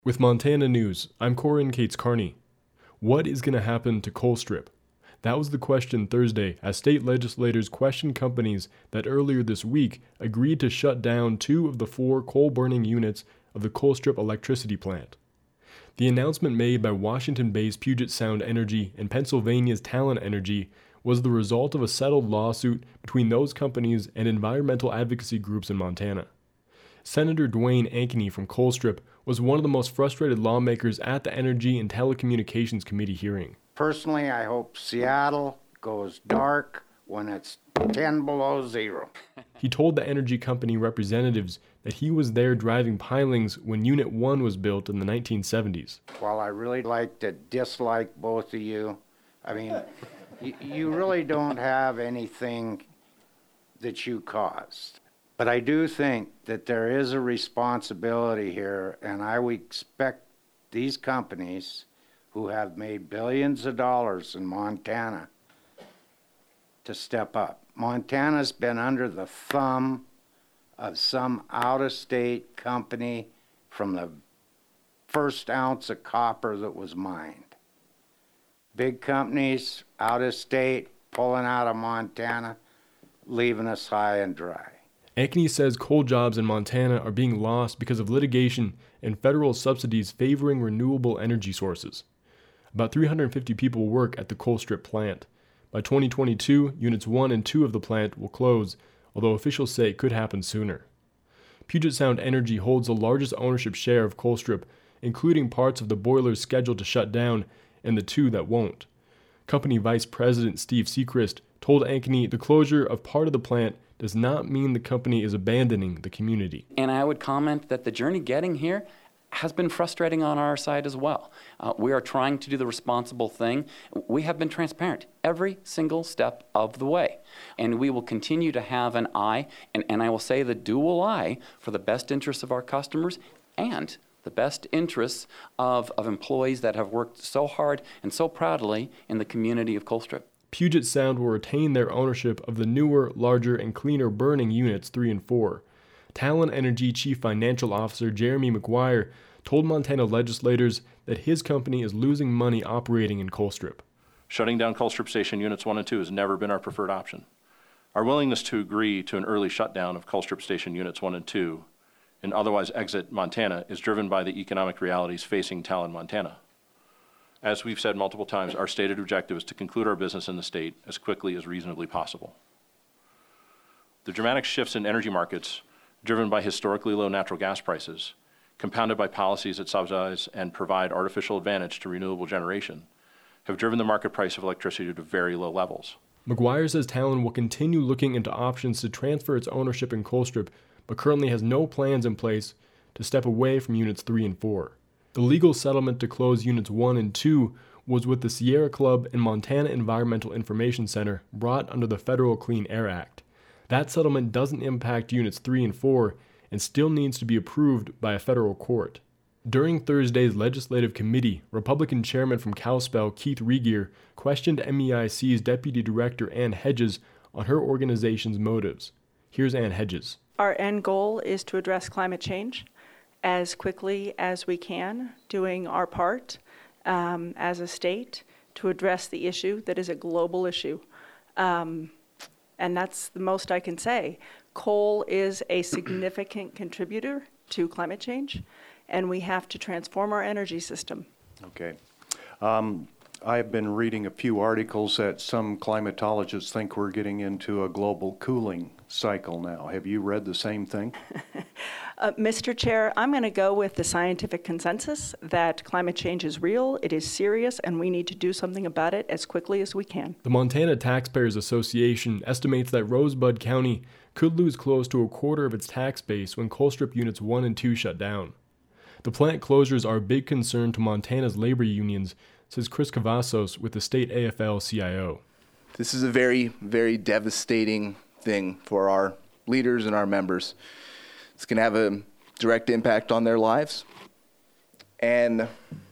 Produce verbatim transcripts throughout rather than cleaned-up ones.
With Montana News, I'm Corin Cates Carney. What is going to happen to Colstrip? That was the question Thursday as state legislators questioned companies that earlier this week agreed to shut down two of the four coal-burning units of the Colstrip electricity plant. The announcement made by Washington-based Puget Sound Energy and Pennsylvania's Talen Energy was the result of a settled lawsuit between those companies and environmental advocacy groups in Montana. Senator Dwayne Ankeny from Colstrip was one of the most frustrated lawmakers at the Energy and Telecommunications Committee hearing. Personally, I hope Seattle goes dark when it's ten below zero. He told the energy company representatives that he was there driving pilings when Unit one was built in the nineteen seventies. While I really like to dislike both of you, I mean, y- you really don't have anything that you caused. But I do think that there is a responsibility here, and I would expect these companies who have made billions of dollars in Montana to step up. Montana's been under the thumb of some out-of-state company from the first ounce of copper that was mined. Big companies, out of state, pulling out of Montana, leaving us high and dry. Ankeny says coal jobs in Montana are being lost because of litigation and federal subsidies favoring renewable energy sources. About three hundred fifty people work at the Colstrip plant. By twenty twenty-two, Units one and two of the plant will close, although officials say it could happen sooner. Puget Sound Energy holds the largest ownership share of Colstrip, including parts of the boilers scheduled to shut down and the two that won't. Company Vice President Steve Sechrist told Ankeny the closure of part of the plant does not mean the company is abandoning the community. And I would comment that the journey getting here has been frustrating on our side as well. Uh, we are trying to do the responsible thing. We have been transparent every single step of the way. And we will continue to have an eye, and, and I will say the dual eye, for the best interests of our customers and the best interests of, of employees that have worked so hard and so proudly in the community of Colstrip. Puget Sound will retain their ownership of the newer, larger, and cleaner burning units three and four. Talen Energy Chief Financial Officer Jeremy McGuire told Montana legislators that his company is losing money operating in Colstrip. Shutting down Colstrip Station Units one and two has never been our preferred option. Our willingness to agree to an early shutdown of Colstrip Station Units one and two and otherwise exit Montana is driven by the economic realities facing Talen, Montana. As we've said multiple times, our stated objective is to conclude our business in the state as quickly as reasonably possible. The dramatic shifts in energy markets, driven by historically low natural gas prices, compounded by policies that subsidize and provide artificial advantage to renewable generation, have driven the market price of electricity to very low levels. McGuire says Talen will continue looking into options to transfer its ownership in Colstrip, but currently has no plans in place to step away from Units three and four. The legal settlement to close Units one and two was with the Sierra Club and Montana Environmental Information Center brought under the Federal Clean Air Act. That settlement doesn't impact Units three and four and still needs to be approved by a federal court. During Thursday's legislative committee, Republican Chairman from Kalispell, Keith Regier, questioned M E I C's Deputy Director Ann Hedges on her organization's motives. Here's Ann Hedges. Our end goal is to address climate change as quickly as we can, doing our part um, as a state to address the issue that is a global issue. Um, and that's the most I can say. Coal is a significant contributor to climate change, and we have to transform our energy system. Okay. Um, I've been reading a few articles that some climatologists think we're getting into a global cooling cycle now. Have you read the same thing? uh, Mister Chair, I'm going to go with the scientific consensus that climate change is real, it is serious, and we need to do something about it as quickly as we can. The Montana Taxpayers Association estimates that Rosebud County could lose close to a quarter of its tax base when Colstrip Units one and two shut down. The plant closures are a big concern to Montana's labor unions, says Chris Cavazos with the state A F L C I O. This is a very, very devastating thing for our leaders and our members. It's going to have a direct impact on their lives. And,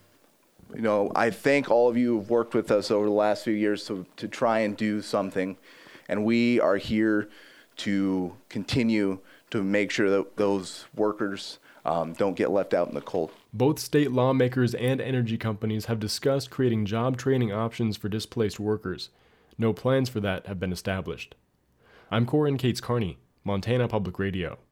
you know, I thank all of you who've worked with us over the last few years to, to try and do something. And we are here to continue to make sure that those workers um, don't get left out in the cold. Both state lawmakers and energy companies have discussed creating job training options for displaced workers. No plans for that have been established. I'm Corin Cates Carney, Montana Public Radio.